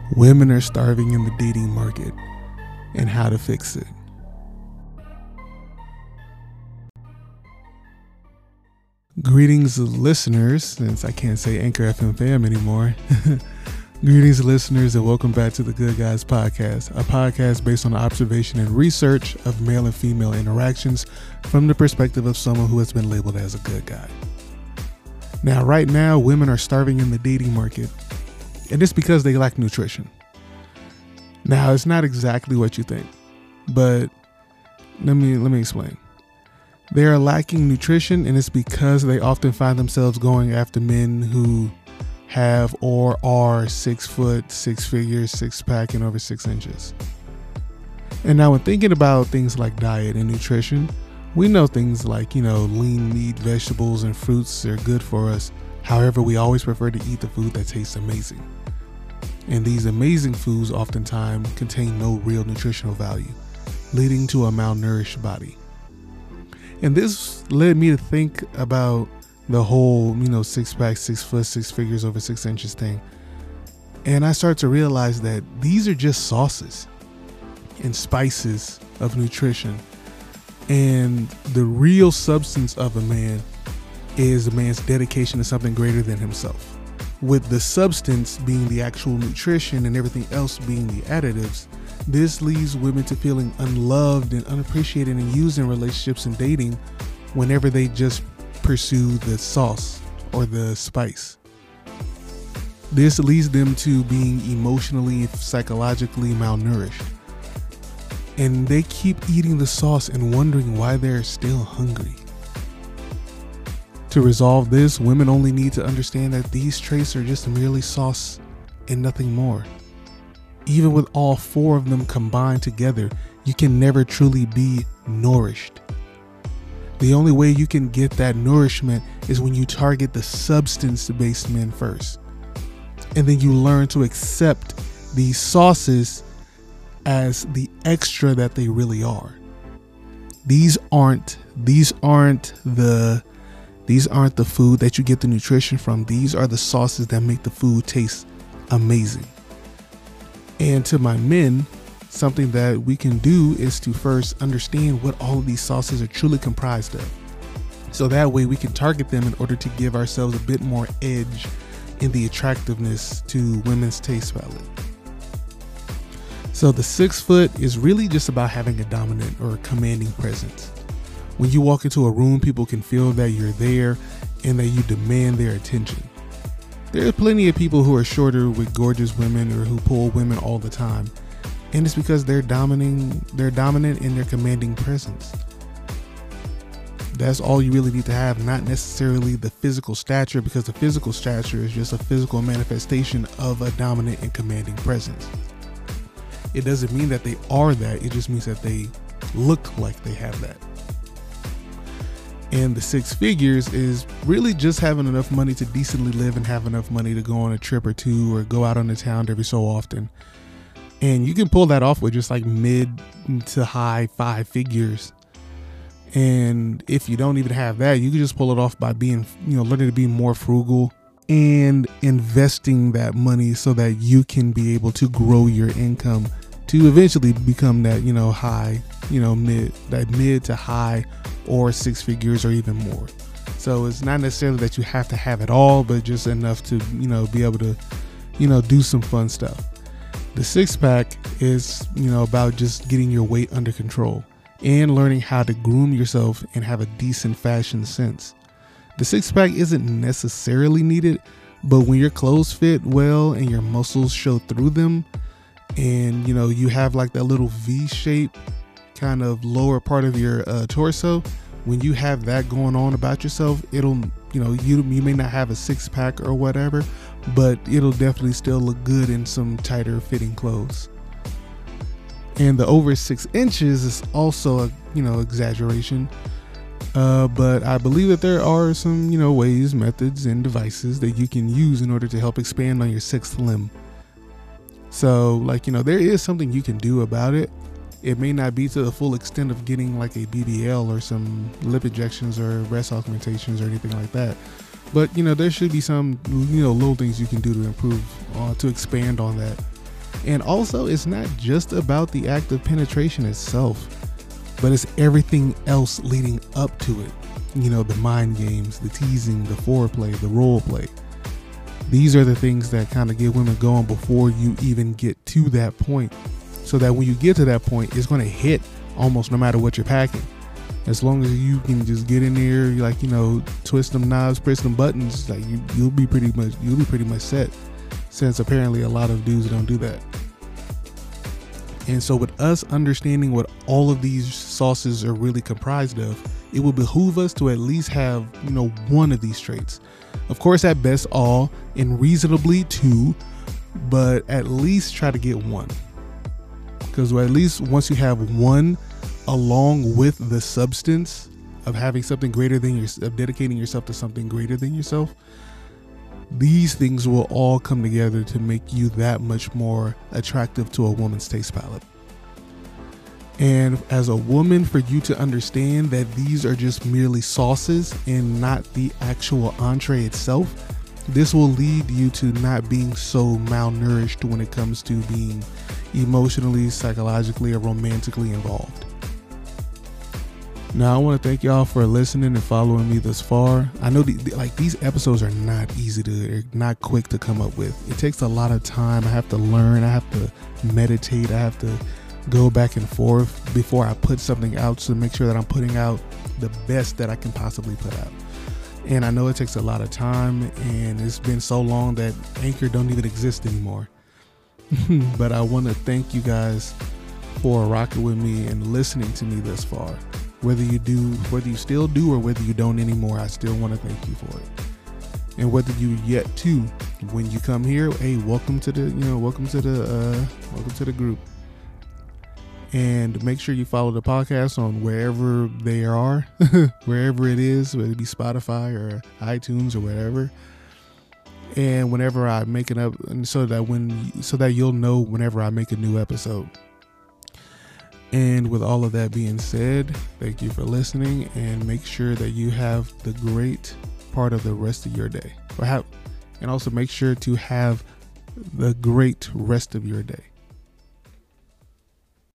Women are starving in the dating market and how to fix it. Greetings listeners, since I can't say Anchor FM fam anymore. Greetings listeners and welcome back to the Good Guys Podcast, a podcast based on the observation and research of male and female interactions from the perspective of someone who has been labeled as a good guy. Now, right now, women are starving in the dating market, and it's because they lack nutrition. Now, it's not exactly what you think, but let me explain. They are lacking nutrition, and it's because they often find themselves going after men who have or are 6 foot, 6 figures, 6-pack, and over 6 inches. And now when thinking about things like diet and nutrition, we know things like, lean meat, vegetables, and fruits are good for us. However, we always prefer to eat the food that tastes amazing. And these amazing foods oftentimes contain no real nutritional value, leading to a malnourished body. And this led me to think about the whole, 6-pack, 6 foot, 6 figures over 6 inches thing. And I started to realize that these are just sauces and spices of nutrition. And the real substance of a man is a man's dedication to something greater than himself. With the substance being the actual nutrition and everything else being the additives, this leaves women to feeling unloved and unappreciated and used in relationships and dating whenever they just pursue the sauce or the spice. This leads them to being emotionally, psychologically malnourished. And they keep eating the sauce and wondering why they're still hungry. To resolve this, women only need to understand that these traits are just merely sauce and nothing more. Even with all 4 of them combined together, you can never truly be nourished. The only way you can get that nourishment is when you target the substance-based men first. And then you learn to accept these sauces as the extra that they really are. These aren't the food that you get the nutrition from. These are the sauces that make the food taste amazing. And to my men, something that we can do is to first understand what all of these sauces are truly comprised of. So that way we can target them in order to give ourselves a bit more edge in the attractiveness to women's taste palette. So the 6 foot is really just about having a dominant or a commanding presence. When you walk into a room, people can feel that you're there and that you demand their attention. There are plenty of people who are shorter with gorgeous women or who pull women all the time. And it's because they're dominant in their commanding presence. That's all you really need to have, not necessarily the physical stature, because the physical stature is just a physical manifestation of a dominant and commanding presence. It doesn't mean that they are that, it just means that they look like they have that. And the 6 figures is really just having enough money to decently live and have enough money to go on a trip or two or go out on the town every so often. And you can pull that off with just like mid to high 5 figures. And if you don't even have that, you can just pull it off by being, learning to be more frugal and investing that money so that you can be able to grow your income to eventually become that, high, mid to high or 6 figures or even more. So it's not necessarily that you have to have it all, but just enough to, be able to, do some fun stuff. The 6-pack is, about just getting your weight under control and learning how to groom yourself and have a decent fashion sense. The 6-pack isn't necessarily needed, but when your clothes fit well and your muscles show through them, and you have like that little V shape kind of lower part of your torso, when you have that going on about yourself, it'll you may not have a 6-pack or whatever, but it'll definitely still look good in some tighter fitting clothes. And the over 6 inches is also a exaggeration, but I believe that there are some ways, methods, and devices that you can use in order to help expand on your 6th limb. So there is something you can do about it. It may not be to the full extent of getting like a BBL or some lip injections or breast augmentations or anything like that. But, there should be some, little things you can do to improve, to expand on that. And also, it's not just about the act of penetration itself, but it's everything else leading up to it. You know, the mind games, the teasing, the foreplay, the role play. These are the things that kind of get women going before you even get to that point. So that when you get to that point, it's going to hit almost no matter what you're packing. As long as you can just get in there, like, you know, twist them knobs, press them buttons, like you'll be pretty much set. Since apparently a lot of dudes don't do that. And so with us understanding what all of these sauces are really comprised of, it will behoove us to at least have, you know, one of these traits. Of course, at best all, and reasonably two, but at least try to get one. Because at least once you have one, along with the substance of having something greater than of dedicating yourself to something greater than yourself, these things will all come together to make you that much more attractive to a woman's taste palette. And as a woman, for you to understand that these are just merely sauces and not the actual entree itself, this will lead you to not being so malnourished when it comes to being emotionally, psychologically, or romantically involved. Now, I want to thank y'all for listening and following me thus far. I know these episodes are not easy they're not quick to come up with. It takes a lot of time. I have to learn. I have to meditate. I have to go back and forth before I put something out to make sure that I'm putting out the best that I can possibly put out. And I know it takes a lot of time, and it's been so long that Anchor don't even exist anymore. But I want to thank you guys for rocking with me and listening to me thus far. Whether you still do or whether you don't anymore, I still want to thank you for it. And whether you yet to, when you come here, hey, welcome to the group. And make sure you follow the podcast on wherever they are, wherever it is, whether it be Spotify or iTunes or wherever. And whenever I make it up, so that you'll know whenever I make a new episode. And with all of that being said, thank you for listening, and make sure that you have the great part of the rest of your day. And also make sure to have the great rest of your day.